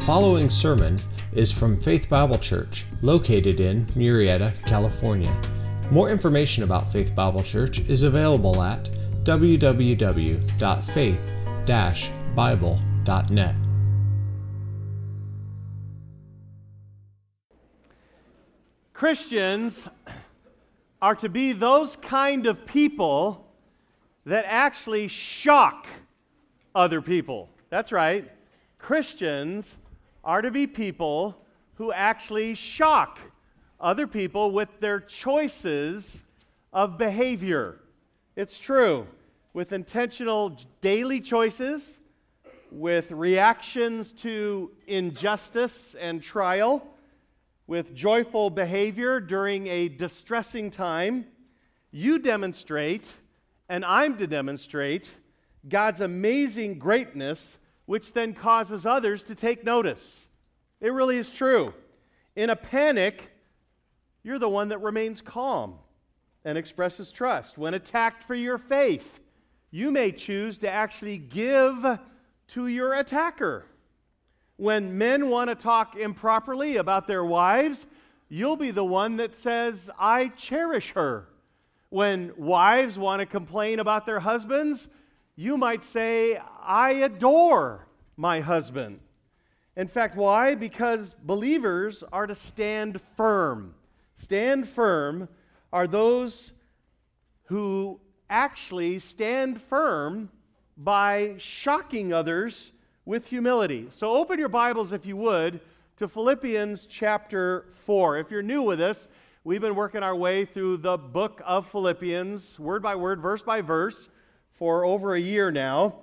following sermon is from Faith Bible Church, located in Murrieta, California. More information about Faith Bible Church is available at www.faith-bible.net. Christians are to be those kind of people that actually shock other people. That's right. Christians are to be people who actually shock other people with their choices of behavior. It's true. With intentional daily choices, with reactions to injustice and trial, with joyful behavior during a distressing time, you demonstrate, and I'm to demonstrate, God's amazing greatness, which then causes others to take notice. It really is true. In a panic, you're the one that remains calm and expresses trust. When attacked for your faith, you may choose to actually give to your attacker. When men want to talk improperly about their wives, you'll be the one that says, I cherish her. When wives want to complain about their husbands, you might say, I adore my husband. In fact, why? Because believers are to stand firm. Stand firm are those who actually stand firm by shocking others with humility. So open your Bibles, if you would, to Philippians chapter 4. If you're new with us, we've been working our way through the book of Philippians, word by word, verse by verse, for over a year now.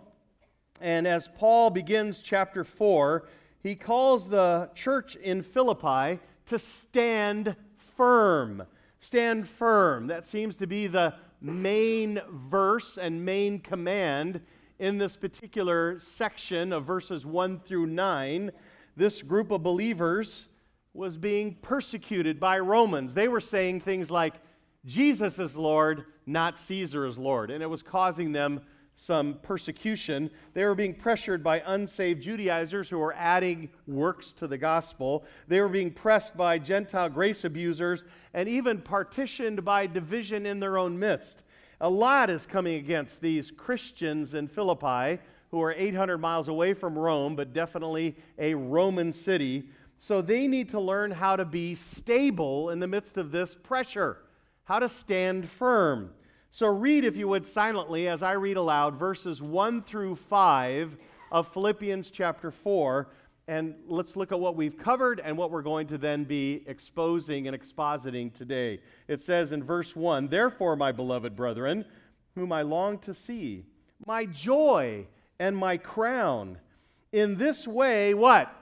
And as Paul begins chapter 4, he calls the church in Philippi to stand firm. Stand firm. That seems to be the main verse and main command in this particular section of verses 1 through 9. This group of believers was being persecuted by Romans. They were saying things like, Jesus is Lord, not Caesar is Lord. And it was causing them some persecution. They were being pressured by unsaved Judaizers who were adding works to the gospel. They were being pressed by Gentile grace abusers and even partitioned by division in their own midst. A lot is coming against these Christians in Philippi who are 800 miles away from Rome, but definitely a Roman city. So they need to learn how to be stable in the midst of this pressure, how to stand firm. So read, if you would, silently as I read aloud verses 1 through 5 of Philippians chapter 4, and let's look at what we've covered and what we're going to then be exposing and expositing today. It says in verse 1, Therefore, my beloved brethren, whom I long to see, my joy and my crown, in this way, what?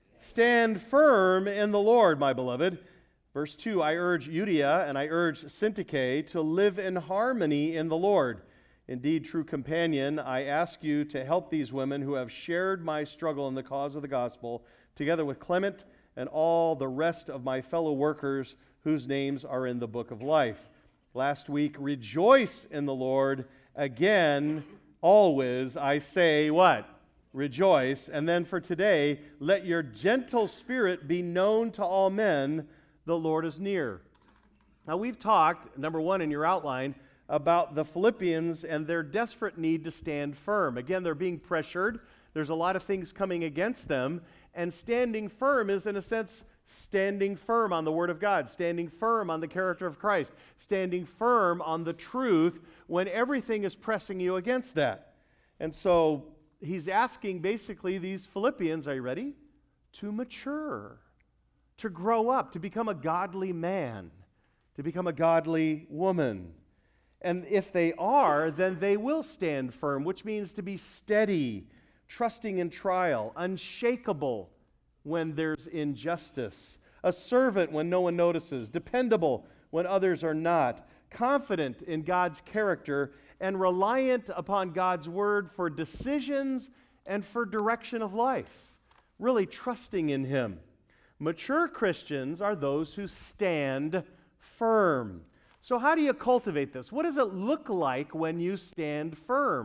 Stand firm in the Lord, my beloved. Verse 2, I urge Euodia and I urge Syntyche to live in harmony in the Lord. Indeed, true companion, I ask you to help these women who have shared my struggle in the cause of the gospel, together with Clement and all the rest of my fellow workers whose names are in the book of life. Last week, rejoice in the Lord. Again, always, I say what? Rejoice. And then for today, let your gentle spirit be known to all men. The Lord is near. Now, we've talked, number one in your outline, about the Philippians and their desperate need to stand firm. Again, they're being pressured. There's a lot of things coming against them. And standing firm is, in a sense, standing firm on the Word of God, standing firm on the character of Christ, standing firm on the truth when everything is pressing you against that. And so he's asking basically these Philippians, are you ready? To mature, to grow up, to become a godly man, to become a godly woman. And if they are, then they will stand firm, which means to be steady, trusting in trial, unshakable when there's injustice, a servant when no one notices, dependable when others are not, confident in God's character, and reliant upon God's word for decisions and for direction of life, really trusting in Him. Mature Christians are those who stand firm. So how do you cultivate this? What does it look like when you stand firm?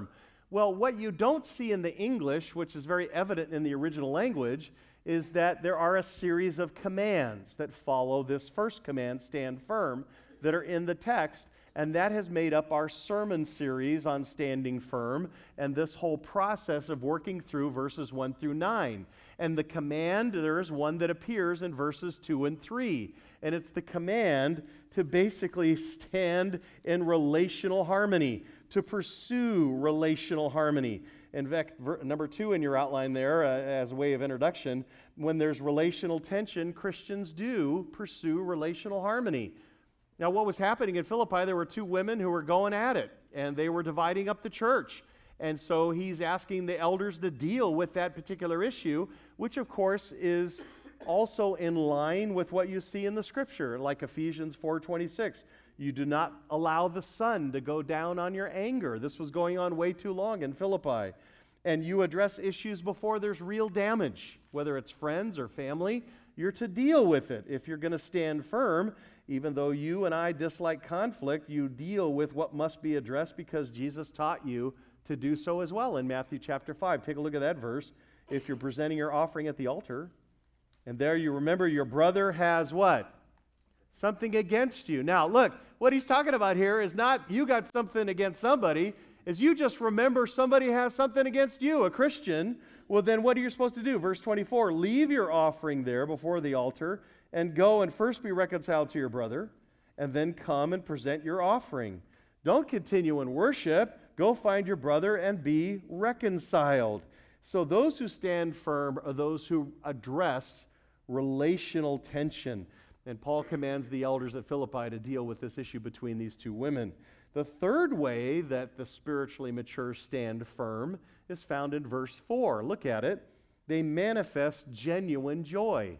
Well, what you don't see in the English, which is very evident in the original language, is that there are a series of commands that follow this first command, stand firm, that are in the text. And that has made up our sermon series on standing firm and this whole process of working through verses 1 through 9. And the command, there is one that appears in verses 2 and 3. And it's the command to basically stand in relational harmony, to pursue relational harmony. In fact, number 2 in your outline there, as a way of introduction, when there's relational tension, Christians do pursue relational harmony. Now, what was happening in Philippi, there were 2 women who were going at it, and they were dividing up the church. And so he's asking the elders to deal with that particular issue, which, of course, is also in line with what you see in the Scripture, like Ephesians 4:26. You do not allow the sun to go down on your anger. This was going on way too long in Philippi. And you address issues before there's real damage, whether it's friends or family. You're to deal with it. If you're going to stand firm, even though you and I dislike conflict, you deal with what must be addressed because Jesus taught you to do so as well in Matthew chapter 5. Take a look at that verse. If you're presenting your offering at the altar, and there you remember your brother has what? Something against you. Now, look, what he's talking about here is not you got something against somebody, is you just remember somebody has something against you, a Christian. Well, then what are you supposed to do? Verse 24, leave your offering there before the altar and go and first be reconciled to your brother and then come and present your offering. Don't continue in worship. Go find your brother and be reconciled. So those who stand firm are those who address relational tension. And Paul commands the elders at Philippi to deal with this issue between these 2 women. The third way that the spiritually mature stand firm is found in verse 4. Look at it. They manifest genuine joy.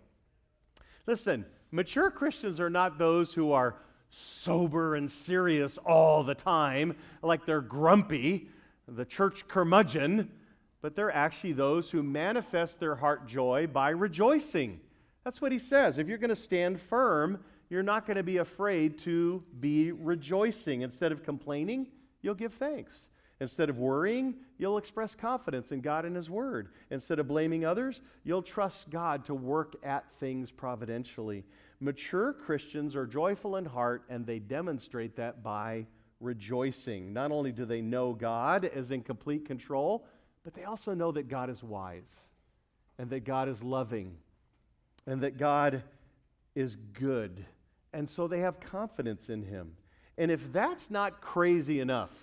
Listen, mature Christians are not those who are sober and serious all the time, like they're grumpy, the church curmudgeon, but they're actually those who manifest their heart joy by rejoicing. That's what he says. If you're going to stand firm, you're not going to be afraid to be rejoicing. Instead of complaining, you'll give thanks. Instead of worrying, you'll express confidence in God and His Word. Instead of blaming others, you'll trust God to work at things providentially. Mature Christians are joyful in heart, and they demonstrate that by rejoicing. Not only do they know God is in complete control, but they also know that God is wise, and that God is loving, and that God is good. And so they have confidence in Him. And if that's not crazy enough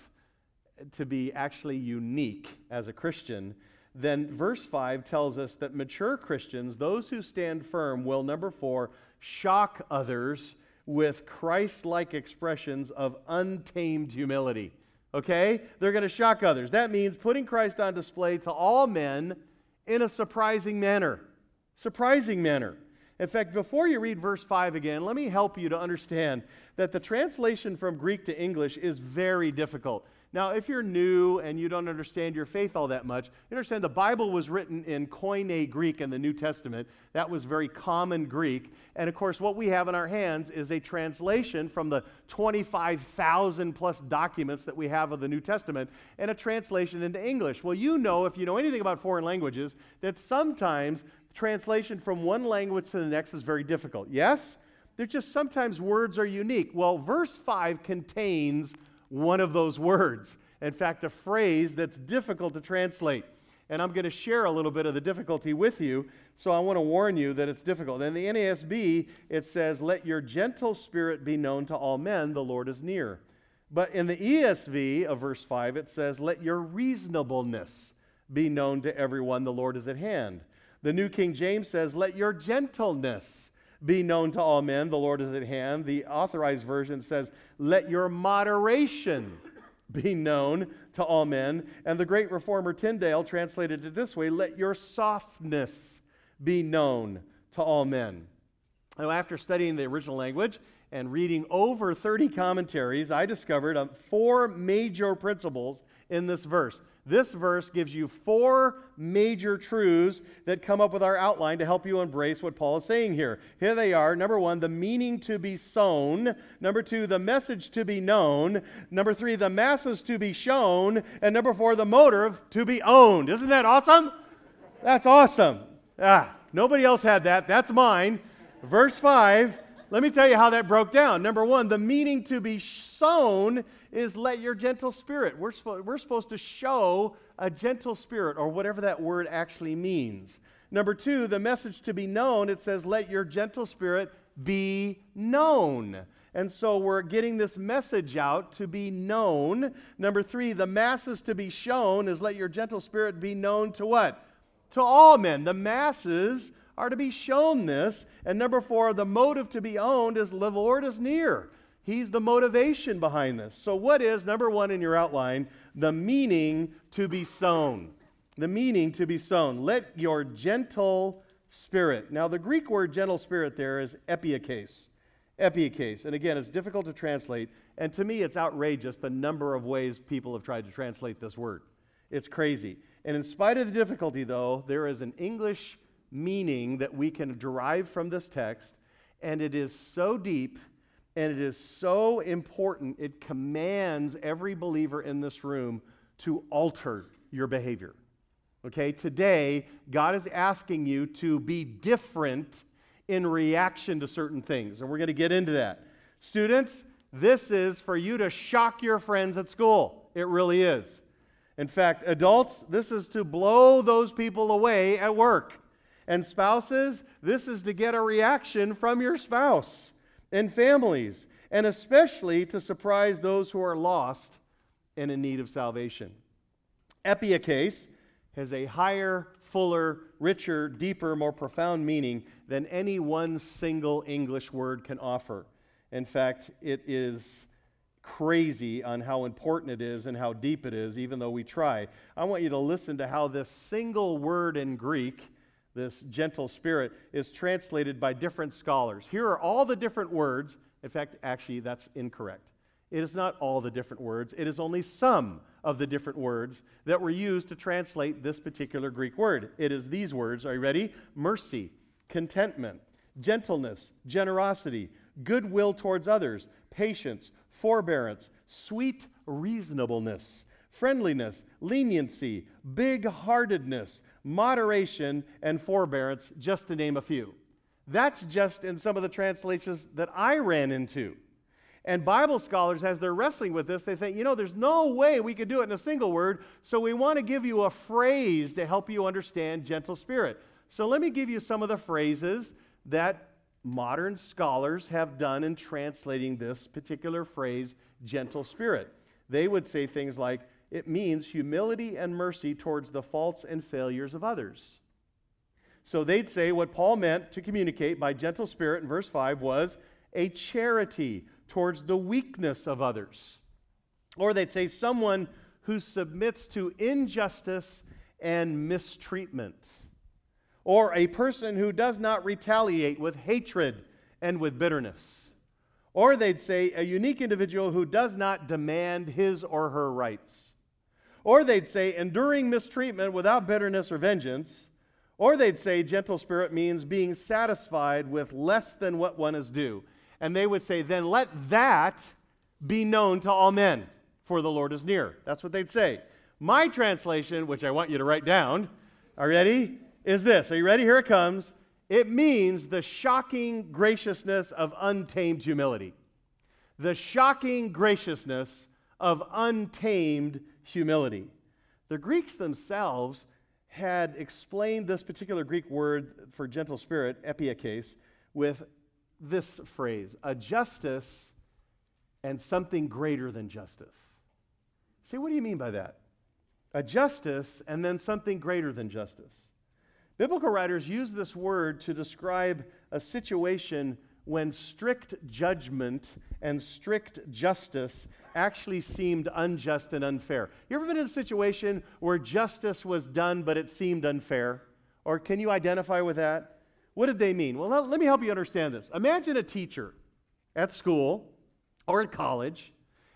to be actually unique as a Christian, then verse 5 tells us that mature Christians, those who stand firm, will, number 4, shock others with Christ-like expressions of untamed humility. Okay? They're going to shock others. That means putting Christ on display to all men in a surprising manner. Surprising manner. In fact, before you read verse 5 again, let me help you to understand that the translation from Greek to English is very difficult. Now, if you're new and you don't understand your faith all that much, you understand the Bible was written in Koine Greek in the New Testament. That was very common Greek. And of course, what we have in our hands is a translation from the 25,000 plus documents that we have of the New Testament and a translation into English. Well, you know, if you know anything about foreign languages, that sometimes translation from one language to the next is very difficult. Yes? There's just sometimes words are unique. Well, verse 5 contains one of those words. In fact, a phrase that's difficult to translate. And I'm going to share a little bit of the difficulty with you, so I want to warn you that it's difficult. In the NASB, it says, "Let your gentle spirit be known to all men, the Lord is near." But in the ESV of verse 5, it says, "Let your reasonableness be known to everyone, the Lord is at hand." The New King James says, "Let your gentleness be known to all men, the Lord is at hand." The Authorized Version says, "Let your moderation be known to all men." And the great reformer Tyndale translated it this way, "Let your softness be known to all men." Now, after studying the original language and reading over 30 commentaries, I discovered 4 major principles in this verse. this verse gives you 4 major truths that come up with our outline to help you embrace what Paul is saying here. Here they are. Number 1, the meaning to be sown. Number 2, the message to be known. Number 3, the masses to be shown. And number 4, the motive to be owned. Isn't that awesome? That's awesome. Nobody else had that. That's mine. Verse 5, let me tell you how that broke down. Number 1, the meaning to be sown is let your gentle spirit. We're supposed to show a gentle spirit, or whatever that word actually means. Number 2, the message to be known, it says let your gentle spirit be known. And so we're getting this message out to be known. Number 3, the masses to be shown is let your gentle spirit be known to what? To all men. The masses are to be shown this. And number 4, the motive to be owned is the Lord is near. He's the motivation behind this. So what is, number 1 in your outline, the meaning to be sown? The meaning to be sown. Let your gentle spirit. Now the Greek word gentle spirit there is epiakes. Epiakes. And again, it's difficult to translate. And to me, it's outrageous the number of ways people have tried to translate this word. It's crazy. And in spite of the difficulty, though, there is an English meaning that we can derive from this text. And it is so deep. And it is so important, it commands every believer in this room to alter your behavior. Okay, today, God is asking you to be different in reaction to certain things. And we're going to get into that. Students, this is for you to shock your friends at school. It really is. In fact, adults, this is to blow those people away at work. And spouses, this is to get a reaction from your spouse. And families, and especially to surprise those who are lost and in need of salvation. Epiakes has a higher, fuller, richer, deeper, more profound meaning than any one single English word can offer. In fact, it is crazy on how important it is and how deep it is, even though we try. I want you to listen to how this single word in Greek, this gentle spirit, is translated by different scholars. Here are all the different words. In fact, actually, that's incorrect. It is not all the different words. It is only some of the different words that were used to translate this particular Greek word. It is these words. Are you ready? Mercy, contentment, gentleness, generosity, goodwill towards others, patience, forbearance, sweet reasonableness, friendliness, leniency, big-heartedness, moderation, and forbearance, just to name a few. That's just in some of the translations that I ran into. And Bible scholars, as they're wrestling with this, they think, there's no way we could do it in a single word, so we want to give you a phrase to help you understand gentle spirit. So let me give you some of the phrases that modern scholars have done in translating this particular phrase, gentle spirit. They would say things like, it means humility and mercy towards the faults and failures of others. So they'd say what Paul meant to communicate by gentle spirit in verse 5 was a charity towards the weakness of others. Or they'd say someone who submits to injustice and mistreatment. Or a person who does not retaliate with hatred and with bitterness. Or they'd say a unique individual who does not demand his or her rights. Or they'd say enduring mistreatment without bitterness or vengeance. Or they'd say gentle spirit means being satisfied with less than what one is due. And they would say, then let that be known to all men, for the Lord is near. That's what they'd say. My translation, which I want you to write down, are you ready? Is this. Are you ready? Here it comes. It means the shocking graciousness of untamed humility. The shocking graciousness of untamed humility. The Greeks themselves had explained this particular Greek word for gentle spirit, epiakes, with this phrase, a justice and something greater than justice. See, what do you mean by that? A justice and then something greater than justice. Biblical writers use this word to describe a situation when strict judgment and strict justice actually seemed unjust and unfair. You ever been in a situation where justice was done but it seemed unfair? Or can you identify with that? What did they mean? Well, let me help you understand this. Imagine a teacher at school or at college,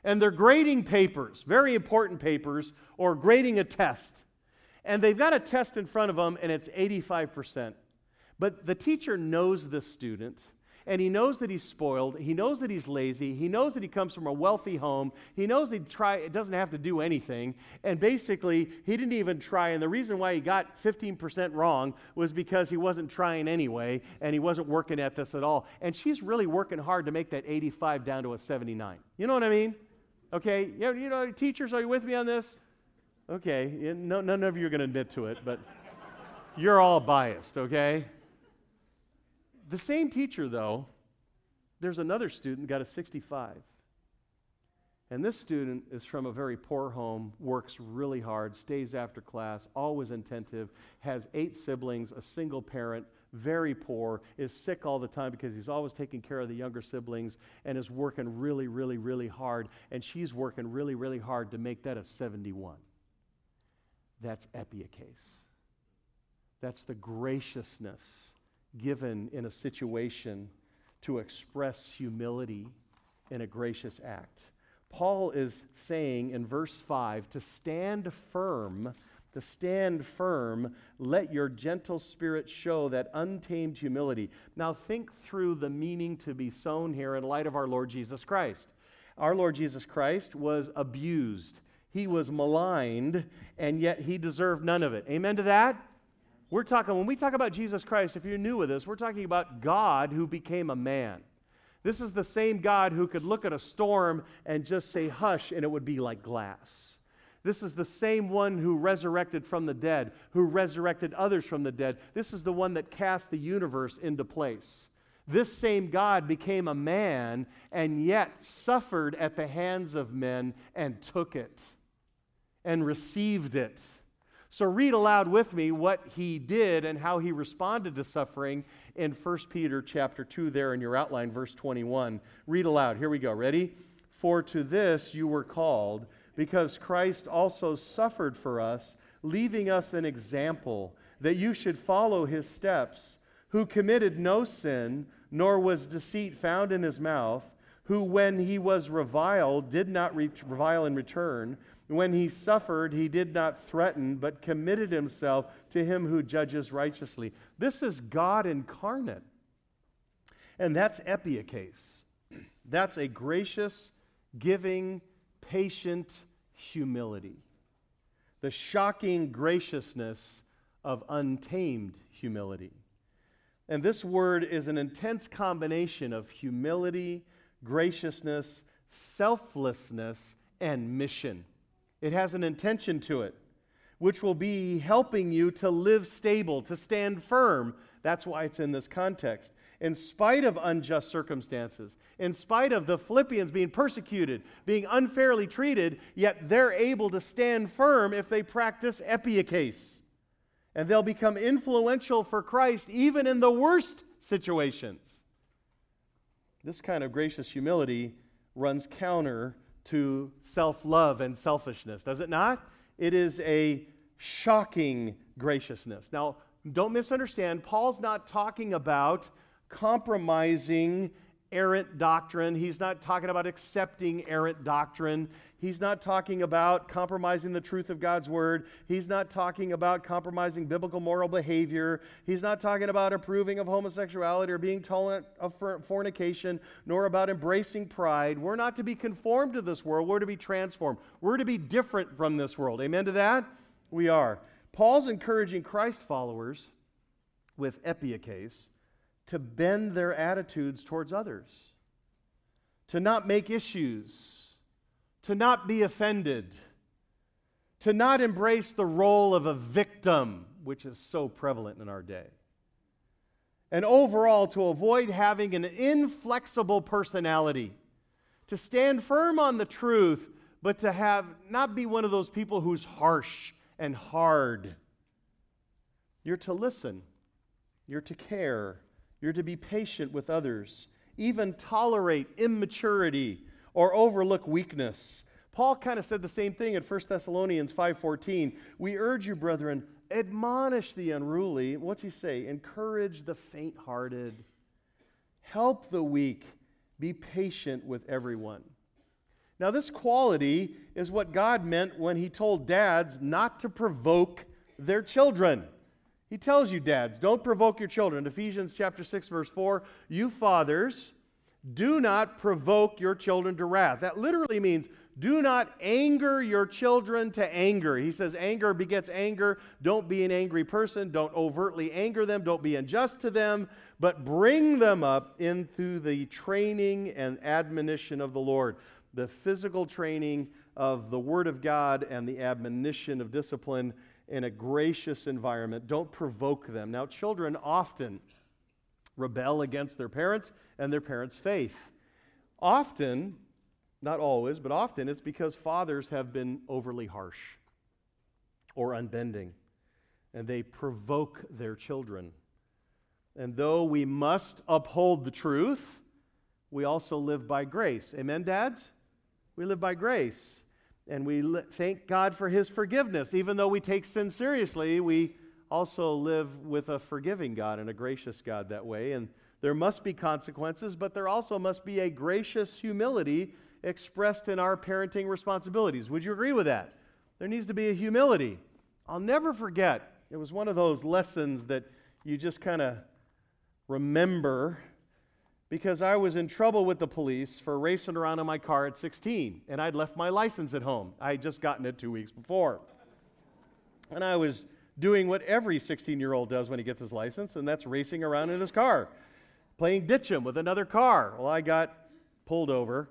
And they're grading papers, very important papers, or grading a test. And they've got a test in front of them, and it's 85%. But the teacher knows this student, and he knows that he's spoiled. He knows that he's lazy. He knows that he comes from a wealthy home. He knows that it doesn't have to do anything. And basically, he didn't even try. And the reason why he got 15% wrong was because he wasn't trying anyway, and he wasn't working at this at all. And she's really working hard to make that 85 down to a 79. You know what I mean? Okay, you know, teachers, are you with me on this? Okay, none of you are going to admit to it, but you're all biased, okay? The same teacher, though, there's another student got a 65. And this student is from a very poor home, works really hard, stays after class, always attentive, has 8 siblings, a single parent, very poor, is sick all the time because he's always taking care of the younger siblings, and is working really, really, really hard. And she's working really, really hard to make that a 71. That's epiakes. That's the graciousness given in a situation to express humility in a gracious act. Paul is saying in verse 5, to stand firm, let your gentle spirit show that untamed humility. Now think through the meaning to be sown here in light of our Lord Jesus Christ. Our Lord Jesus Christ was abused. He was maligned, and yet he deserved none of it. Amen to that? When we talk about Jesus Christ, if you're new with us, we're talking about God who became a man. This is the same God who could look at a storm and just say, hush, and it would be like glass. This is the same one who resurrected from the dead, who resurrected others from the dead. This is the one that cast the universe into place. This same God became a man and yet suffered at the hands of men and took it and received it. So read aloud with me what he did and how he responded to suffering in 1 Peter chapter 2 there in your outline, verse 21. Read aloud. Here we go. Ready? For to this you were called, because Christ also suffered for us, leaving us an example, that you should follow his steps, who committed no sin, nor was deceit found in his mouth, who when he was reviled did not revile in return. When he suffered, he did not threaten, but committed himself to him who judges righteously. This is God incarnate. And that's epiakes. That's a gracious, giving, patient humility. The shocking graciousness of untamed humility. And this word is an intense combination of humility, graciousness, selflessness, and mission. It has an intention to it, which will be helping you to live stable, to stand firm. That's why it's in this context. In spite of unjust circumstances, in spite of the Philippians being persecuted, being unfairly treated, yet they're able to stand firm if they practice epiakes. And they'll become influential for Christ even in the worst situations. This kind of gracious humility runs counter to self-love and selfishness, does it not? It is a shocking graciousness. Now, don't misunderstand. Paul's not talking about compromising errant doctrine. He's not talking about accepting errant doctrine. He's not talking about compromising the truth of God's word. He's not talking about compromising biblical moral behavior. He's not talking about approving of homosexuality or being tolerant of fornication, nor about embracing pride. We're not to be conformed to this world. We're to be transformed. We're to be different from this world. Amen to that? We are. Paul's encouraging Christ followers with epiakes to bend their attitudes towards others, to not make issues, to not be offended, to not embrace the role of a victim, which is so prevalent in our day. And overall, to avoid having an inflexible personality, to stand firm on the truth, but to not be one of those people who's harsh and hard. You're to listen. You're to care. You're to be patient with others, even tolerate immaturity or overlook weakness. Paul kind of said the same thing in 1 Thessalonians 5:14. We urge you, brethren, admonish the unruly. What's he say? Encourage the faint-hearted. Help the weak. Be patient with everyone. Now, this quality is what God meant when he told dads not to provoke their children. He tells you, dads, don't provoke your children. Ephesians chapter 6, verse 4, you fathers, do not provoke your children to wrath. That literally means do not anger your children to anger. He says anger begets anger. Don't be an angry person. Don't overtly anger them. Don't be unjust to them. But bring them up into the training and admonition of the Lord. The physical training of the Word of God and the admonition of discipline in a gracious environment. Don't provoke them. Now, children often rebel against their parents and their parents' faith. Often, not always, but often it's because fathers have been overly harsh or unbending, and they provoke their children. And though we must uphold the truth, we also live by grace. Amen, dads? We live by grace. And we thank God for His forgiveness. Even though we take sin seriously, we also live with a forgiving God and a gracious God that way. And there must be consequences, but there also must be a gracious humility expressed in our parenting responsibilities. Would you agree with that? There needs to be a humility. I'll never forget, it was one of those lessons that you just kind of remember, because I was in trouble with the police for racing around in my car at 16, and I'd left my license at home. I had just gotten it 2 weeks before. And I was doing what every 16-year-old does when he gets his license, and that's racing around in his car, playing ditch-em with another car. Well, I got pulled over,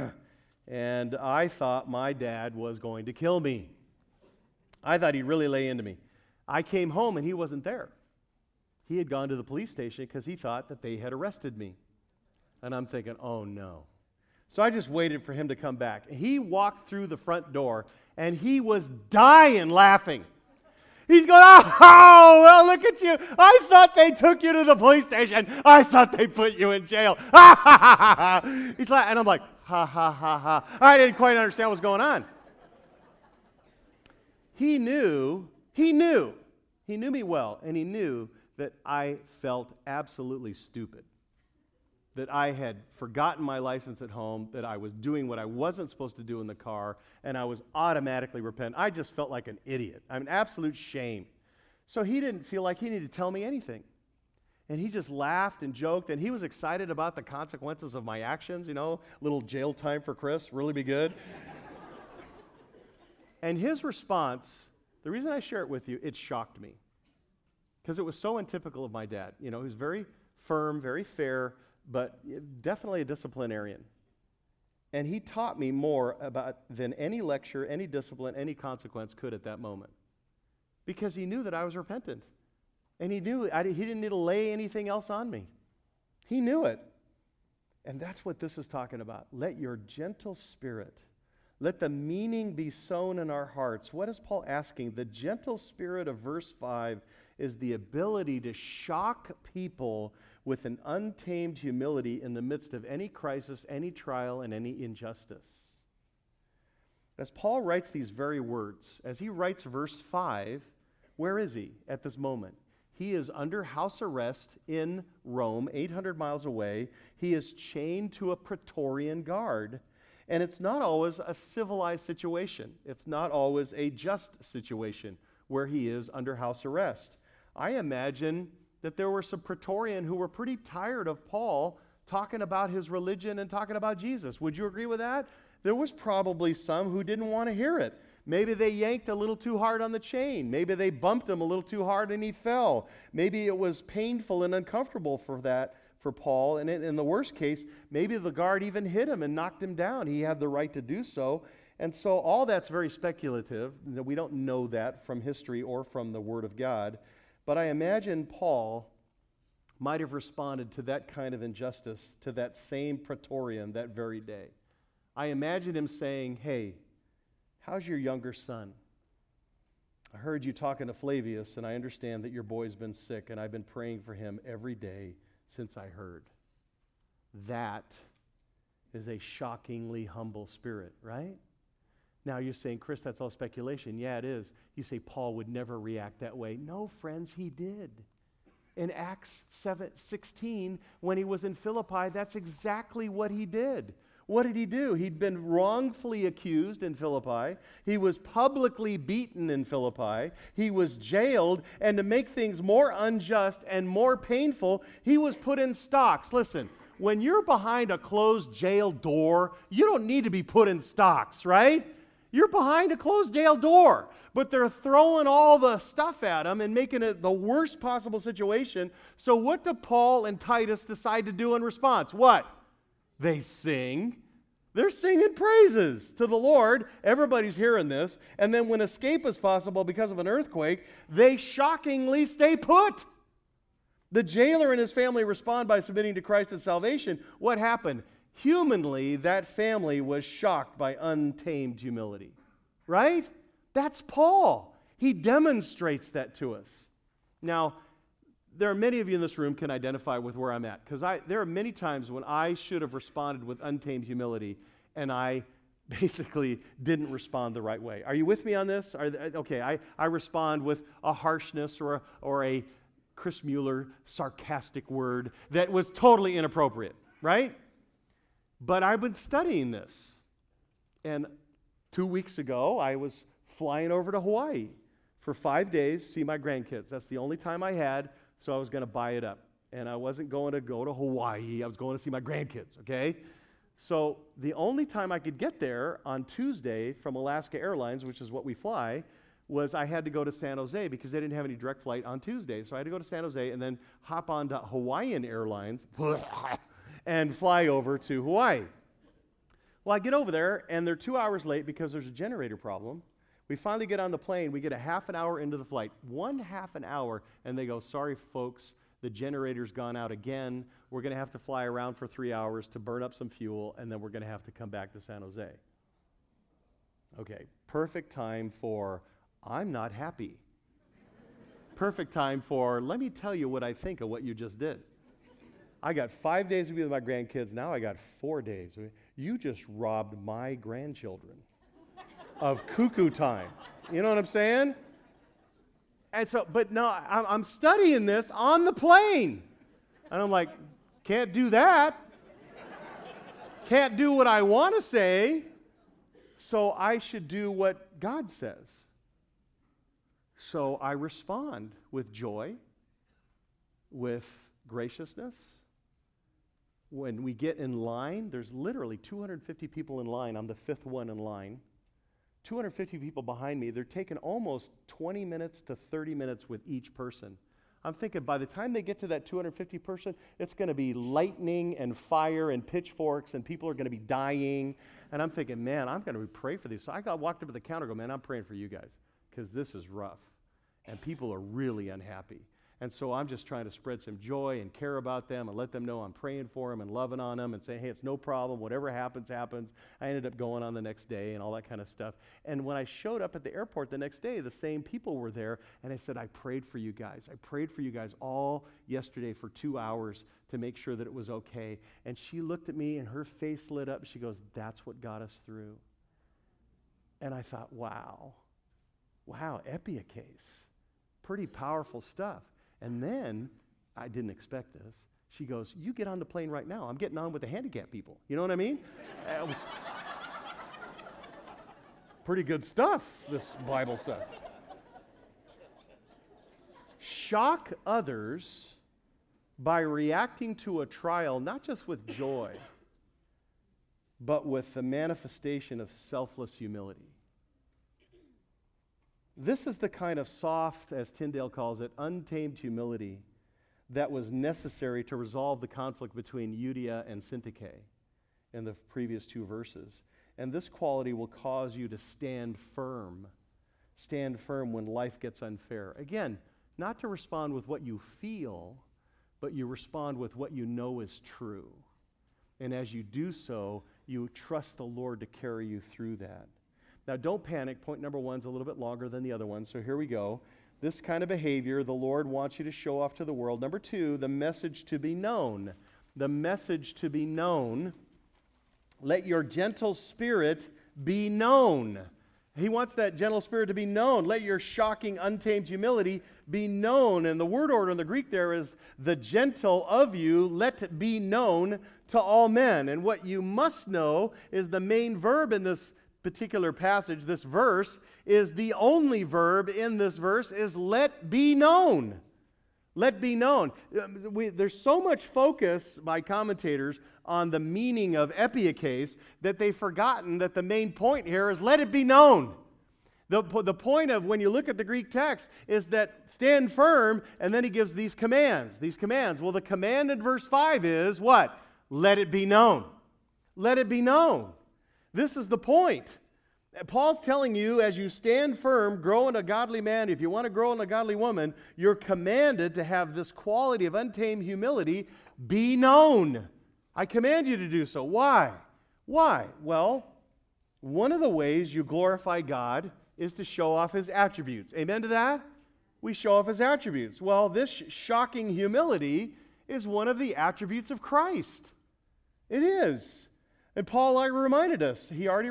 and I thought my dad was going to kill me. I thought he'd really lay into me. I came home, and he wasn't there. He had gone to the police station because he thought that they had arrested me. And I'm thinking, oh no. So I just waited for him to come back. He walked through the front door, and he was dying laughing. He's going, oh, well, look at you. I thought they took you to the police station. I thought they put you in jail. He's like, and I'm like, ha, ha, ha, ha. I didn't quite understand what's going on. He knew me well, and he knew that I felt absolutely stupid. That I had forgotten my license at home, that I was doing what I wasn't supposed to do in the car, and I was automatically repentant. I just felt like an idiot. I'm an absolute shame. So he didn't feel like he needed to tell me anything. And he just laughed and joked, and he was excited about the consequences of my actions, little jail time for Chris, really be good. And his response, the reason I share it with you, it shocked me. Because it was so untypical of my dad. He was very firm, very fair, but definitely a disciplinarian. And he taught me more about than any lecture, any discipline, any consequence could at that moment. Because he knew that I was repentant. And he knew he didn't need to lay anything else on me. He knew it. And that's what this is talking about. Let your gentle spirit, let the meaning be sown in our hearts. What is Paul asking? The gentle spirit of verse 5 is the ability to shock people with an untamed humility in the midst of any crisis, any trial, and any injustice. As Paul writes these very words, as he writes verse 5, where is he at this moment? He is under house arrest in Rome, 800 miles away. He is chained to a Praetorian guard. And it's not always a civilized situation. It's not always a just situation where he is under house arrest. I imagine that there were some Praetorian who were pretty tired of Paul talking about his religion and talking about Jesus. Would you agree with that? There was probably some who didn't want to hear it. Maybe they yanked a little too hard on the chain. Maybe they bumped him a little too hard and he fell. Maybe it was painful and uncomfortable for Paul. And in the worst case, maybe the guard even hit him and knocked him down. He had the right to do so. And so all that's very speculative. We don't know that from history or from the Word of God. But I imagine Paul might have responded to that kind of injustice to that same Praetorian that very day. I imagine him saying, hey, how's your younger son? I heard you talking to Flavius, and I understand that your boy's been sick, and I've been praying for him every day since I heard. That is a shockingly humble spirit, right? Now you're saying, Chris, that's all speculation. Yeah, it is. You say Paul would never react that way. No, friends, he did. In Acts 16, when he was in Philippi, that's exactly what he did. what did he do? He'd been wrongfully accused in Philippi. He was publicly beaten in Philippi. He was jailed. And to make things more unjust and more painful, he was put in stocks. Listen, when you're behind a closed jail door, you don't need to be put in stocks, right? You're behind a closed jail door. But they're throwing all the stuff at him and making it the worst possible situation. So what do Paul and Titus decide to do in response? What? They sing. They're singing praises to the Lord. Everybody's hearing this. And then when escape is possible because of an earthquake, they shockingly stay put. The jailer and his family respond by submitting to Christ and salvation. What happened? Humanly, that family was shocked by untamed humility. Right? That's Paul. He demonstrates that to us. Now, there are many of you in this room can identify with where I'm at, because there are many times when I should have responded with untamed humility, and I basically didn't respond the right way. Are you with me on this? Okay, I respond with a harshness or a Chris Mueller sarcastic word that was totally inappropriate, right? But I've been studying this, and 2 weeks ago, I was flying over to Hawaii for 5 days, see my grandkids. That's the only time I had, so I was going to buy it up. And I wasn't going to go to Hawaii. I was going to see my grandkids, okay? So the only time I could get there on Tuesday from Alaska Airlines, which is what we fly, was I had to go to San Jose because they didn't have any direct flight on Tuesday. So I had to go to San Jose and then hop on to Hawaiian Airlines and fly over to Hawaii. Well, I get over there, and they're 2 hours late because there's a generator problem. We finally get on the plane. We get a half an hour into the flight. 1/2 an hour, and they go, sorry, folks, the generator's gone out again. We're going to have to fly around for 3 hours to burn up some fuel, and then we're going to have to come back to San Jose. Okay, perfect time for, I'm not happy. Perfect time for, let me tell you what I think of what you just did. I got 5 days to be with my grandkids. Now I got 4 days. You just robbed my grandchildren of cuckoo time. You know what I'm saying? And so, but no, I'm studying this on the plane. And I'm like, can't do that. Can't do what I want to say. So I should do what God says. So I respond with joy, with graciousness. When we get in line, there's literally 250 people in line. I'm the 5th one in line. 250 people behind me. They're taking almost 20 minutes to 30 minutes with each person. I'm thinking by the time they get to that 250 person, it's going to be lightning and fire and pitchforks, and people are going to be dying. And I'm thinking, man, I'm going to pray for these. So I walked up to the counter and go, man, I'm praying for you guys because this is rough. And people are really unhappy. And so I'm just trying to spread some joy and care about them and let them know I'm praying for them and loving on them and saying, hey, it's no problem. Whatever happens, happens. I ended up going on the next day and all that kind of stuff. And when I showed up at the airport the next day, the same people were there. And I said, I prayed for you guys. I prayed for you guys all yesterday for 2 hours to make sure that it was okay. And she looked at me and her face lit up. She goes, that's what got us through. And I thought, wow, Epiacase. Pretty powerful stuff. And then, I didn't expect this, she goes, you get on the plane right now. I'm getting on with the handicapped people. You know what I mean? It was pretty good stuff, this Bible stuff. Shock others by reacting to a trial, not just with joy, but with the manifestation of selfless humility. This is the kind of soft, as Tyndale calls it, untamed humility that was necessary to resolve the conflict between Euodia and Syntyche in the previous 2 verses. And this quality will cause you to stand firm when life gets unfair. Again, not to respond with what you feel, but you respond with what you know is true. And as you do so, you trust the Lord to carry you through that. Now, don't panic. Point number 1 is a little bit longer than the other one, so here we go. This kind of behavior, the Lord wants you to show off to the world. Number 2, the message to be known. The message to be known. Let your gentle spirit be known. He wants that gentle spirit to be known. Let your shocking, untamed humility be known. And the word order in the Greek there is the gentle of you, let it be known to all men. And what you must know is the main verb in this particular passage, this verse, is the only verb in this verse is let be known. Let be known. There's so much focus by commentators on the meaning of epiakes that they've forgotten that the main point here is let it be known. The point of when you look at the Greek text is that stand firm, and then he gives these commands. These commands. Well, the command in verse 5 is what? Let it be known. Let it be known. This is the point. Paul's telling you, as you stand firm, grow in a godly man, if you want to grow in a godly woman, you're commanded to have this quality of untamed humility be known. I command you to do so. Why? Why? Well, one of the ways you glorify God is to show off His attributes. Amen to that? We show off His attributes. Well, this shocking humility is one of the attributes of Christ. It is. And Paul already reminded us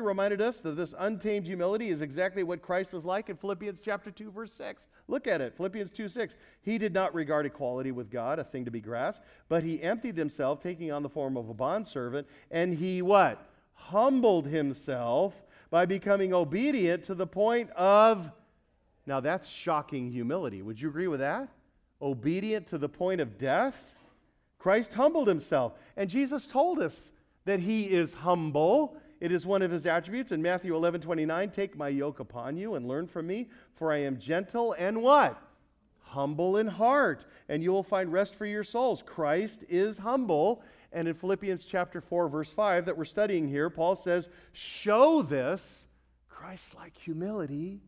that this untamed humility is exactly what Christ was like in Philippians chapter 2, verse 6. Look at it, Philippians 2, 6. He did not regard equality with God a thing to be grasped, but he emptied himself, taking on the form of a bondservant, and he what? Humbled himself by becoming obedient to the point of, now that's shocking humility. Would you agree with that? Obedient to the point of death? Christ humbled himself. And Jesus told us that he is humble. It is one of his attributes. In Matthew 11:29, take my yoke upon you and learn from me, for I am gentle and what? Humble in heart, and you will find rest for your souls. Christ is humble. And in Philippians chapter 4, verse 5 that we're studying here, Paul says, show this Christ-like humility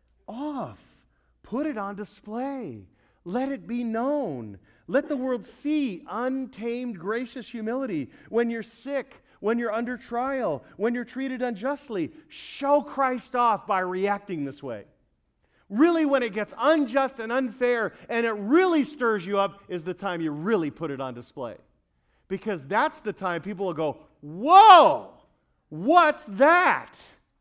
off. Put it on display. Let it be known. Let the world see untamed, gracious humility. When you're sick, when you're under trial, when you're treated unjustly, show Christ off by reacting this way. Really, when it gets unjust and unfair and it really stirs you up is the time you really put it on display. Because that's the time people will go, whoa, what's that?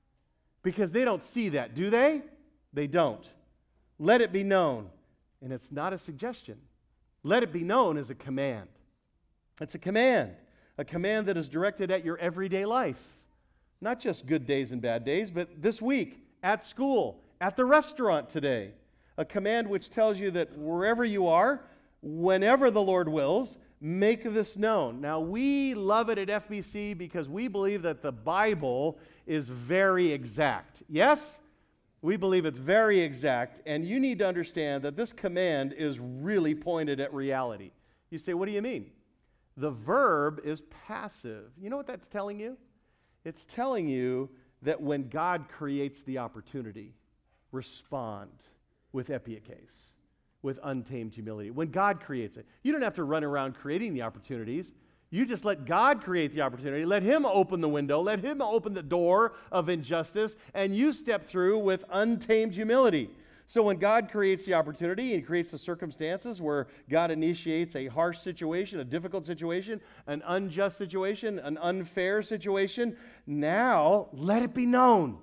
Because they don't see that, do they? They don't. Let it be known. And it's not a suggestion. Let it be known as a command. It's a command that is directed at your everyday life. Not just good days and bad days, but this week, at school, at the restaurant today. A command which tells you that wherever you are, whenever the Lord wills, make this known. Now, we love it at FBC because we believe that the Bible is very exact. Yes? We believe it's very exact, and you need to understand that this command is really pointed at reality. You say, what do you mean? The verb is passive. You know what that's telling you? It's telling you that when God creates the opportunity, respond with epiakes, with untamed humility. When God creates it, you don't have to run around creating the opportunities. You just let God create the opportunity. Let Him open the window. Let Him open the door of injustice. And you step through with untamed humility. So when God creates the opportunity, He creates the circumstances where God initiates a harsh situation, a difficult situation, an unjust situation, an unfair situation. Now, let it be known.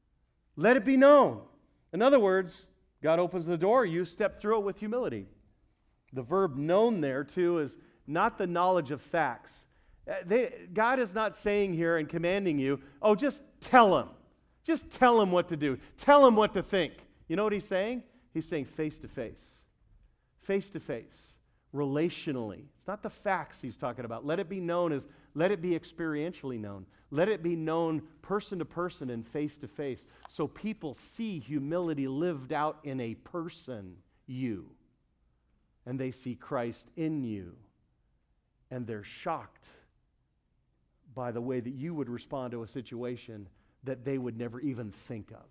Let it be known. In other words, God opens the door. You step through it with humility. The verb known there, too, is not the knowledge of facts. God is not saying here and commanding you, oh, just tell him. Just tell him what to do. Tell him what to think. You know what he's saying? He's saying face to face. Face to face. Relationally. It's not the facts he's talking about. Let it be known as, let it be experientially known. Let it be known person to person and face to face. So people see humility lived out in a person, you. And they see Christ in you. And they're shocked by the way that you would respond to a situation that they would never even think of.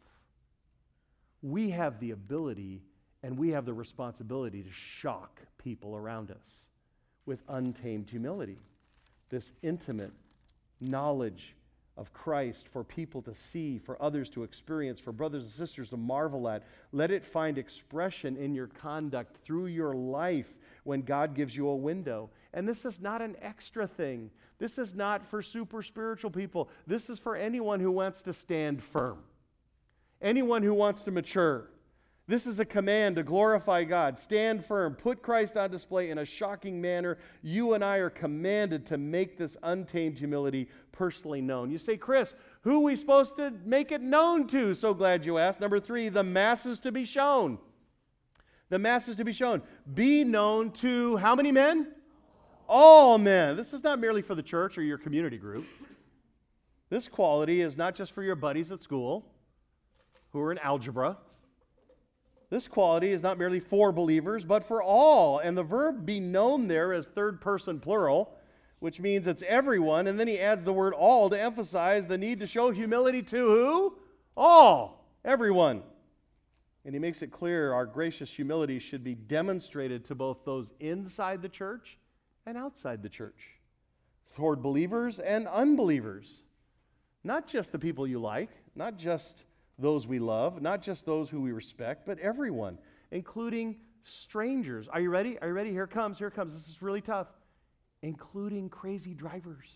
We have the ability and we have the responsibility to shock people around us with untamed humility. This intimate knowledge of Christ for people to see, for others to experience, for brothers and sisters to marvel at. Let it find expression in your conduct through your life when God gives you a window. And this is not an extra thing. This is not for super spiritual people. This is for anyone who wants to stand firm. anyone who wants to mature. This is a command to glorify God. Stand firm. Put Christ on display in a shocking manner. You and I are commanded to make this untamed humility personally known. You say, Chris, who are we supposed to make it known to? So glad you asked. Number 3, the masses to be shown. The masses to be shown. Be known to how many men? All men. This is not merely for the church or your community group. This quality is not just for your buddies at school who are in algebra. This quality is not merely for believers, but for all. And the verb be known there is third person plural, which means it's everyone. And then he adds the word all to emphasize the need to show humility to who? All. Everyone. And he makes it clear our gracious humility should be demonstrated to both those inside the church and outside the church, toward believers and unbelievers. Not just the people you like, not just those we love, not just those who we respect, but everyone, including strangers. Are you ready? Are you ready? Here it comes. Here it comes. This is really tough. Including crazy drivers.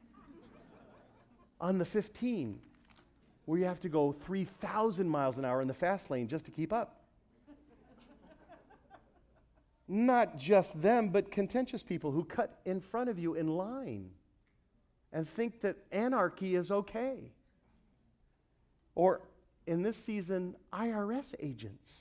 On the 15, where you have to go 3,000 miles an hour in the fast lane just to keep up. Not just them, but contentious people who cut in front of you in line and think that anarchy is okay. Or in this season, IRS agents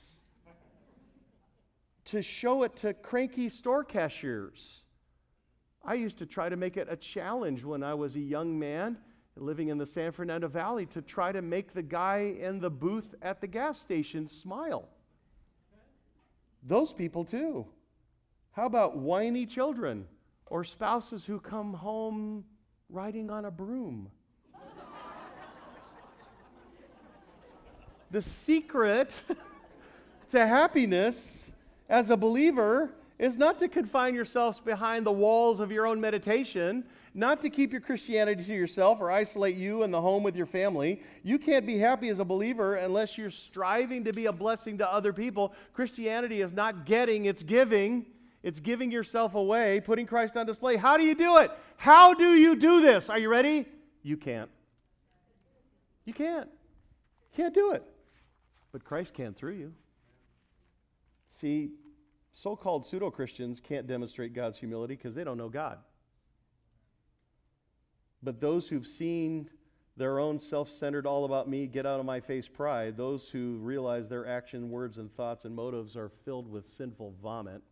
to show it to cranky store cashiers. I used to try to make it a challenge when I was a young man living in the San Fernando Valley to try to make the guy in the booth at the gas station smile. Those people too. How about whiny children or spouses who come home riding on a broom? The secret to happiness as a believer is not to confine yourselves behind the walls of your own meditation, not to keep your Christianity to yourself or isolate you and the home with your family. You can't be happy as a believer unless you're striving to be a blessing to other people. Christianity is not getting, it's giving. It's giving yourself away, putting Christ on display. How do you do it? How do you do this? Are you ready? You can't. You can't. You can't do it. But Christ can through you. See, so-called pseudo-Christians can't demonstrate God's humility because they don't know God. But those who've seen their own self-centered, all about me, get out of my face pride, those who realize their action, words, and thoughts and motives are filled with sinful vomit,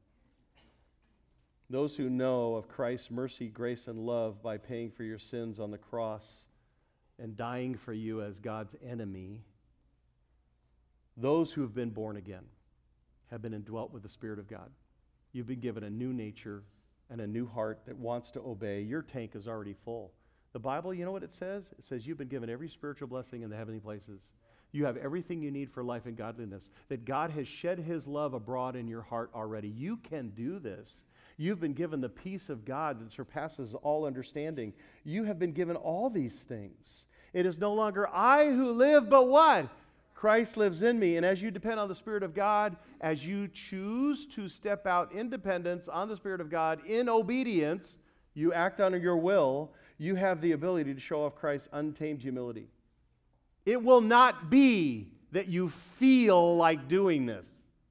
those who know of Christ's mercy, grace, and love by paying for your sins on the cross and dying for you as God's enemy, those who have been born again have been indwelt with the Spirit of God. You've been given a new nature and a new heart that wants to obey. Your tank is already full. The Bible, you know what it says? It says you've been given every spiritual blessing in the heavenly places. You have everything you need for life and godliness. That God has shed His love abroad in your heart already. You can do this. You've been given the peace of God that surpasses all understanding. You have been given all these things. It is no longer I who live, but what? Christ lives in me. And as you depend on the Spirit of God, as you choose to step out in dependence on the Spirit of God in obedience, you act on your will, you have the ability to show off Christ's untamed humility. It will not be that you feel like doing this.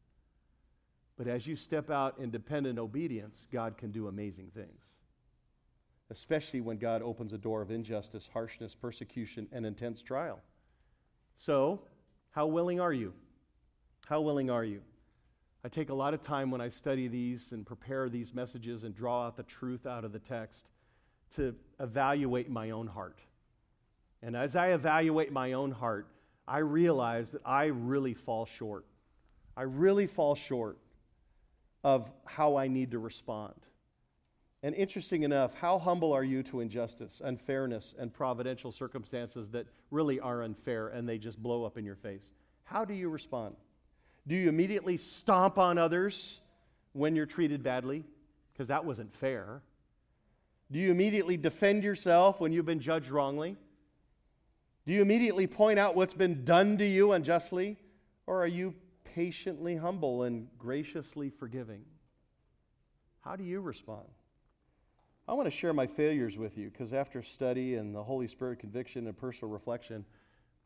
But as you step out in dependent obedience, God can do amazing things. Especially when God opens a door of injustice, harshness, persecution, and intense trial. So, how willing are you? How willing are you? I take a lot of time when I study these and prepare these messages and draw out the truth out of the text to evaluate my own heart. And as I evaluate my own heart, I realize that I really fall short. I really fall short of how I need to respond. And interesting enough, how humble are you to injustice, unfairness, and providential circumstances that really are unfair and they just blow up in your face? How do you respond? Do you immediately stomp on others when you're treated badly? Because that wasn't fair. Do you immediately defend yourself when you've been judged wrongly? Do you immediately point out what's been done to you unjustly? Or are you patiently humble and graciously forgiving? How do you respond? I want to share my failures with you because after study and the Holy Spirit conviction and personal reflection,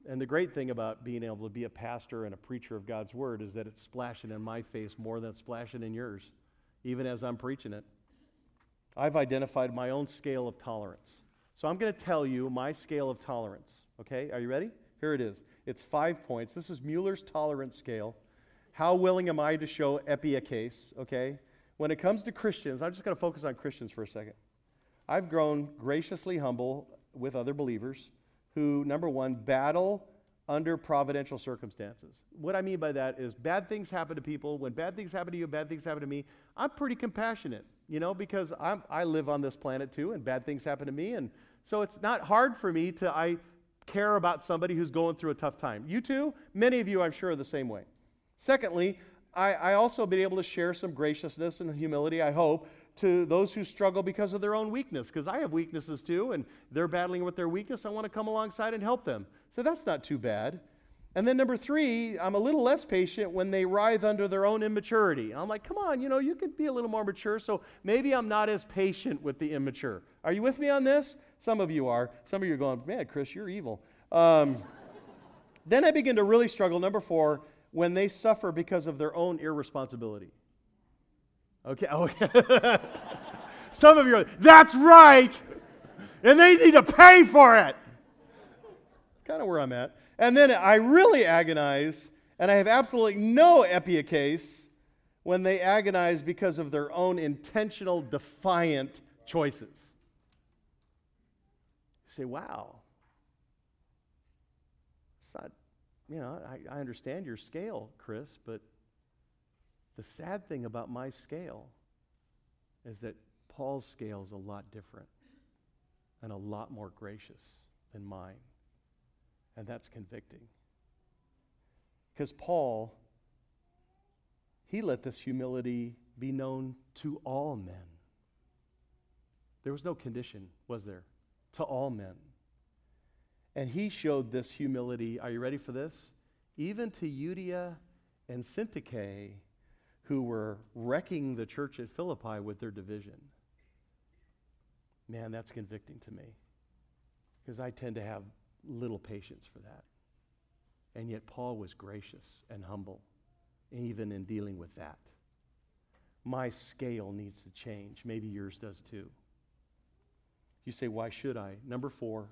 And the great thing about being able to be a pastor and a preacher of God's word is that it's splashing in my face more than it's splashing in yours, even as I'm preaching it. I've identified my own scale of tolerance. So I'm going to tell you my scale of tolerance. Okay, are you ready? Here it is. It's 5 points. This is Mueller's tolerance scale. How willing am I to show epiakes? Okay, when it comes to Christians, I'm just going to focus on Christians for a second. I've grown graciously humble with other believers who, number one, battle under providential circumstances. What I mean by that is bad things happen to people. When bad things happen to you, bad things happen to me, I'm pretty compassionate, because I live on this planet too, and bad things happen to me. And so it's not hard for me I care about somebody who's going through a tough time. You too? Many of you, I'm sure, are the same way. Secondly, I also been able to share some graciousness and humility, I hope, to those who struggle because of their own weakness, because I have weaknesses too, and they're battling with their weakness. I want to come alongside and help them. So that's not too bad. And then number 3, I'm a little less patient when they writhe under their own immaturity. I'm like, come on, you could be a little more mature, so maybe I'm not as patient with the immature. Are you with me on this? Some of you are. Some of you are going, man, Chris, you're evil. Then I begin to really struggle, number 4, when they suffer because of their own irresponsibility. Okay. Some of you are, that's right! And they need to pay for it! That's kind of where I'm at. And then I really agonize, and I have absolutely no epiakes when they agonize because of their own intentional, defiant choices. You say, wow. It's not, I understand your scale, Chris, but the sad thing about my scale is that Paul's scale is a lot different and a lot more gracious than mine. And that's convicting. Because Paul, he let this humility be known to all men. There was no condition, was there? To all men. And he showed this humility, are you ready for this? Even to Euodia and Syntyche, who were wrecking the church at Philippi with their division. Man, that's convicting to me. Because I tend to have little patience for that. And yet Paul was gracious and humble, even in dealing with that. My scale needs to change. Maybe yours does too. You say, why should I? Number 4,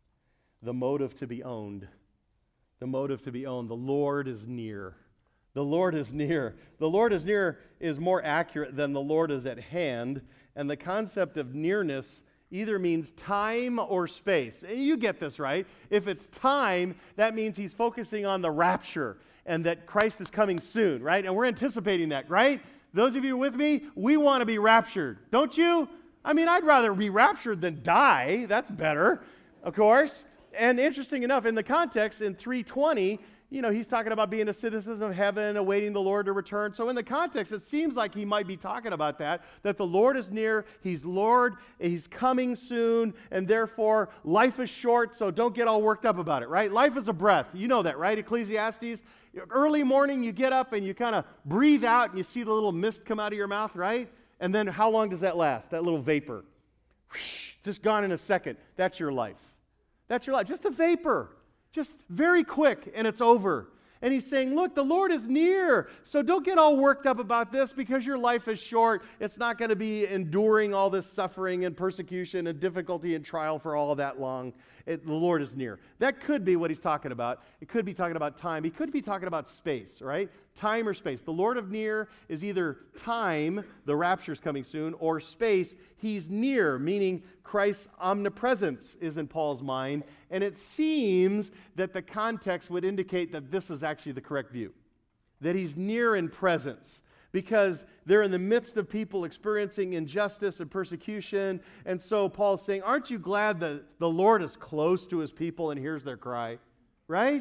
the motive to be owned. The motive to be owned. The Lord is near. The Lord is near. The Lord is near is more accurate than the Lord is at hand. And the concept of nearness either means time or space. And you get this, right? If it's time, that means he's focusing on the rapture and that Christ is coming soon, right? And we're anticipating that, right? Those of you with me, we want to be raptured, don't you? I mean, I'd rather be raptured than die. That's better, of course. And interesting enough, in the context, in 3:20, he's talking about being a citizen of heaven, awaiting the Lord to return. So in the context, it seems like he might be talking about that the Lord is near, he's Lord, he's coming soon, and therefore life is short, so don't get all worked up about it, right? Life is a breath. You know that, right? Ecclesiastes. Early morning, you get up and you kind of breathe out and you see the little mist come out of your mouth, right? And then how long does that last? That little vapor. Whoosh, just gone in a second. That's your life. That's your life. Just a vapor. Just very quick, and it's over. And he's saying, look, the Lord is near. So don't get all worked up about this because your life is short. It's not going to be enduring all this suffering and persecution and difficulty and trial for all that long. The Lord is near. That could be what he's talking about. It could be talking about time. He could be talking about space, right? Time or space. The Lord of near is either time, the rapture's coming soon, or space, he's near, meaning Christ's omnipresence is in Paul's mind. And it seems that the context would indicate that this is actually the correct view, that he's near in presence, because they're in the midst of people experiencing injustice and persecution. And so Paul's saying, aren't you glad that the Lord is close to his people and hears their cry? Right?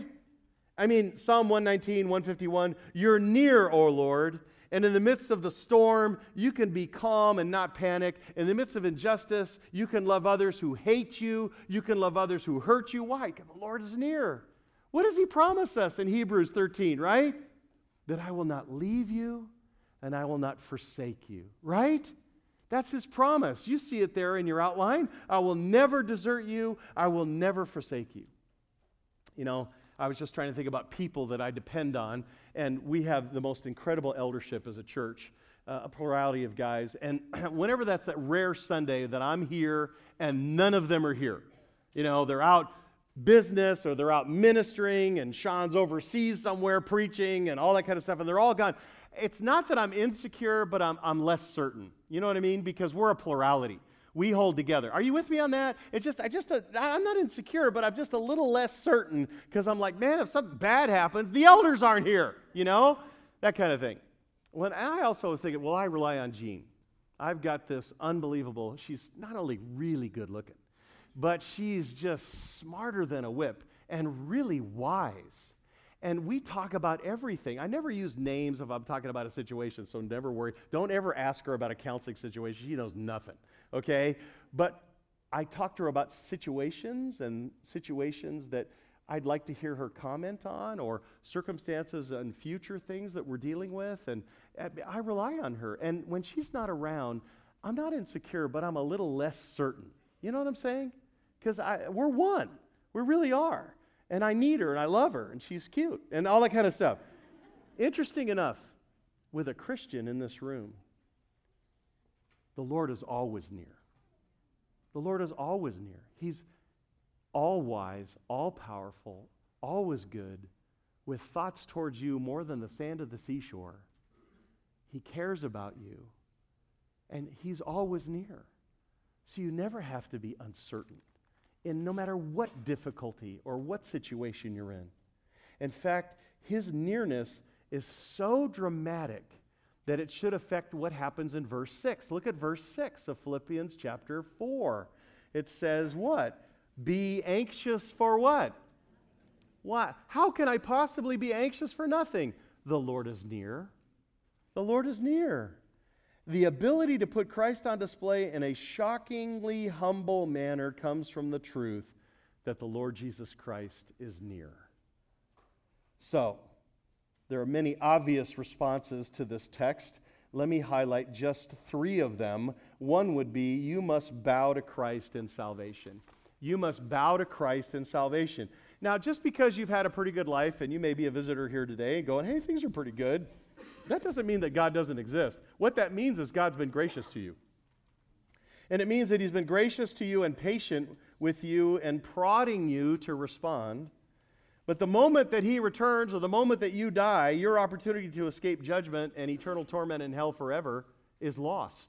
I mean, Psalm 119, 151, you're near, O Lord, and in the midst of the storm, you can be calm and not panic. In the midst of injustice, you can love others who hate you. You can love others who hurt you. Why? Because the Lord is near. What does he promise us in Hebrews 13, right? That I will not leave you and I will not forsake you, right? That's his promise. You see it there in your outline. I will never desert you. I will never forsake you. I was just trying to think about people that I depend on, and we have the most incredible eldership as a church, a plurality of guys. And whenever that's that rare Sunday that I'm here and none of them are here, they're out business or they're out ministering and Sean's overseas somewhere preaching and all that kind of stuff, and they're all gone. It's not that I'm insecure, but I'm less certain. You know what I mean? Because we're a plurality. We hold together. Are you with me on that? I'm not insecure, but I'm just a little less certain because I'm like, man, if something bad happens, the elders aren't here, that kind of thing. When I also was thinking, well, I rely on Jean. I've got this unbelievable, she's not only really good looking, but she's just smarter than a whip and really wise. And we talk about everything. I never use names if I'm talking about a situation, so never worry. Don't ever ask her about a counseling situation. She knows nothing, okay? But I talk to her about situations that I'd like to hear her comment on, or circumstances and future things that we're dealing with, and I rely on her. And when she's not around, I'm not insecure, but I'm a little less certain. You know what I'm saying? Because we're one. We really are. And I need her, and I love her, and she's cute, and all that kind of stuff. Interesting enough, with a Christian in this room, the Lord is always near. The Lord is always near. He's all-wise, all-powerful, always good, with thoughts towards you more than the sand of the seashore. He cares about you, and He's always near. So you never have to be uncertain in no matter what difficulty or what situation you're in. In fact, His nearness is so dramatic that it should affect what happens in verse 6. Look at verse 6 of Philippians chapter 4. It says what? Be anxious for what? What? How can I possibly be anxious for nothing? The Lord is near. The Lord is near. The ability to put Christ on display in a shockingly humble manner comes from the truth that the Lord Jesus Christ is near. So, there are many obvious responses to this text. Let me highlight just 3 of them. One would be, you must bow to Christ in salvation. You must bow to Christ in salvation. Now, just because you've had a pretty good life, and you may be a visitor here today and going, hey, things are pretty good, that doesn't mean that God doesn't exist. What that means is God's been gracious to you. And it means that He's been gracious to you and patient with you and prodding you to respond. But the moment that He returns, or the moment that you die, your opportunity to escape judgment and eternal torment in hell forever is lost.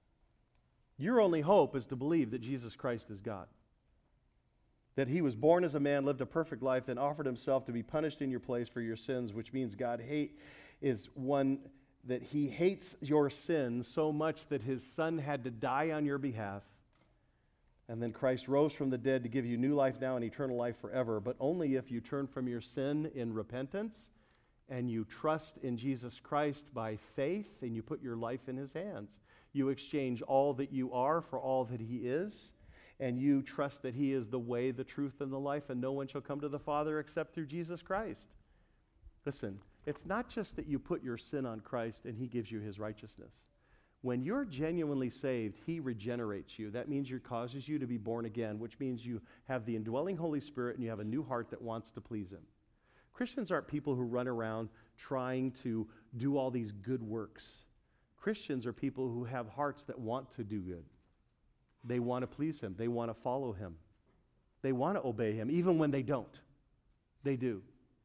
Your only hope is to believe that Jesus Christ is God. That He was born as a man, lived a perfect life, then offered Himself to be punished in your place for your sins, which means God is one that He hates your sins so much that His Son had to die on your behalf. And then Christ rose from the dead to give you new life now and eternal life forever, but only if you turn from your sin in repentance and you trust in Jesus Christ by faith and you put your life in His hands. You exchange all that you are for all that He is, and you trust that He is the way, the truth, and the life, and no one shall come to the Father except through Jesus Christ. Listen, it's not just that you put your sin on Christ and He gives you His righteousness. When you're genuinely saved, He regenerates you. That means He causes you to be born again, which means you have the indwelling Holy Spirit and you have a new heart that wants to please Him. Christians aren't people who run around trying to do all these good works. Christians are people who have hearts that want to do good. They want to please Him. They want to follow Him. They want to obey Him, even when they don't. They do.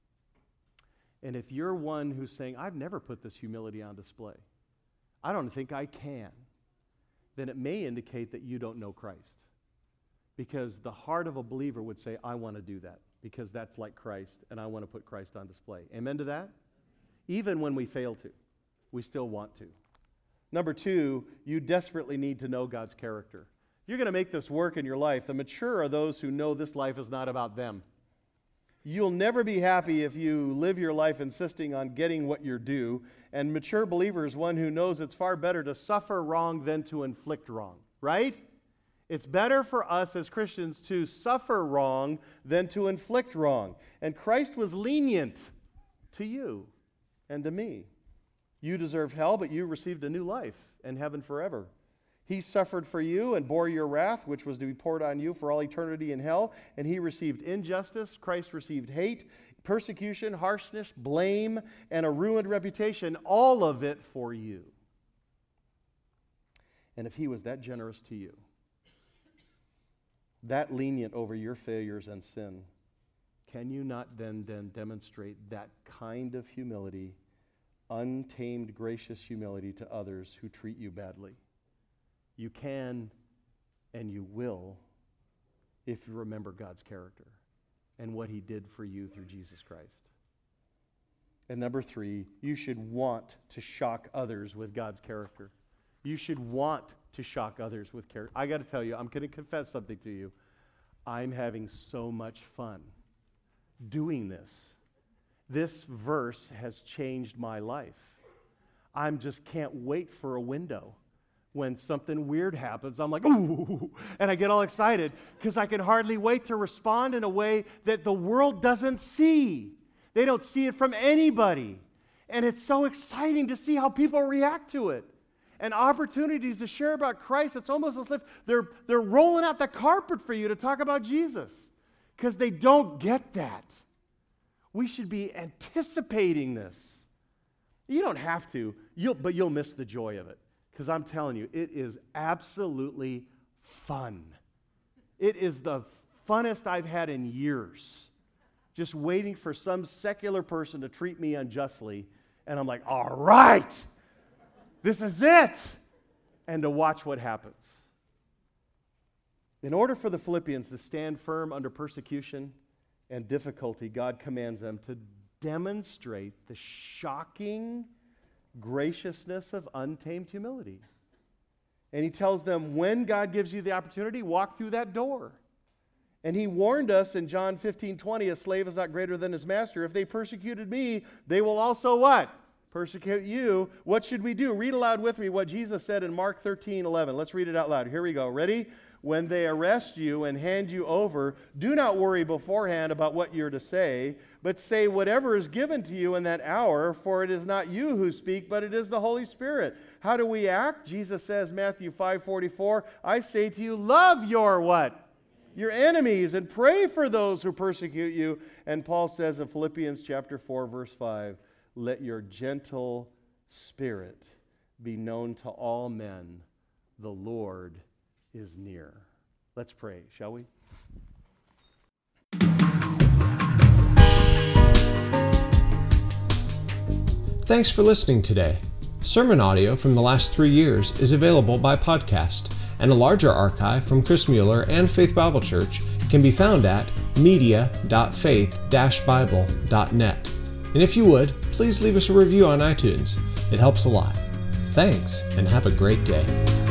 And if you're one who's saying, I've never put this humility on display, I don't think I can, then it may indicate that you don't know Christ. Because the heart of a believer would say, I want to do that, because that's like Christ, and I want to put Christ on display. Amen to that? Even when we fail to, we still want to. Number 2, you desperately need to know God's character. If you're going to make this work in your life, the mature are those who know this life is not about them. You'll never be happy if you live your life insisting on getting what you're due. And mature believer is one who knows it's far better to suffer wrong than to inflict wrong, right? It's better for us as Christians to suffer wrong than to inflict wrong. And Christ was lenient to you and to me. You deserved hell, but you received a new life and heaven forever. He suffered for you and bore your wrath, which was to be poured on you for all eternity in hell. And he received injustice. Christ received hate, persecution, harshness, blame, and a ruined reputation, all of it for you. And if he was that generous to you, that lenient over your failures and sin, can you not then demonstrate that kind of humility, untamed, gracious humility to others who treat you badly? You can and you will if you remember God's character and what he did for you through Jesus Christ. And number 3, you should want to shock others with God's character. You should want to shock others with character. I got to tell you, I'm going to confess something to you. I'm having so much fun doing this. This verse has changed my life. I just can't wait for a window. When something weird happens, I'm like, ooh, and I get all excited because I can hardly wait to respond in a way that the world doesn't see. They don't see it from anybody. And it's so exciting to see how people react to it. And opportunities to share about Christ, it's almost as if they're rolling out the carpet for you to talk about Jesus because they don't get that. We should be anticipating this. You don't have to, but you'll miss the joy of it. Because I'm telling you, it is absolutely fun. It is the funnest I've had in years. Just waiting for some secular person to treat me unjustly. And I'm like, all right, this is it. And to watch what happens. In order for the Philippians to stand firm under persecution and difficulty, God commands them to demonstrate the shocking graciousness of untamed humility. And he tells them, when God gives you the opportunity, walk through that door. And he warned us in John 15:20, a slave is not greater than his master. If they persecuted me, they will also what? Persecute you. What should we do? Read aloud with me what Jesus said in Mark 13:11. Let's read it out loud. Here we go. Ready? When they arrest you and hand you over, do not worry beforehand about what you're to say, but say whatever is given to you in that hour, for it is not you who speak, but it is the Holy Spirit. How do we act? Jesus says, Matthew 5:44, I say to you, love your what? Your enemies, and pray for those who persecute you. And Paul says in Philippians chapter 4, verse 5, let your gentle spirit be known to all men. The Lord is near. Let's pray, shall we? Thanks for listening today. Sermon audio from the last 3 years is available by podcast, and a larger archive from Chris Mueller and Faith Bible Church can be found at media.faith-bible.net. And if you would, please leave us a review on iTunes. It helps a lot. Thanks, and have a great day.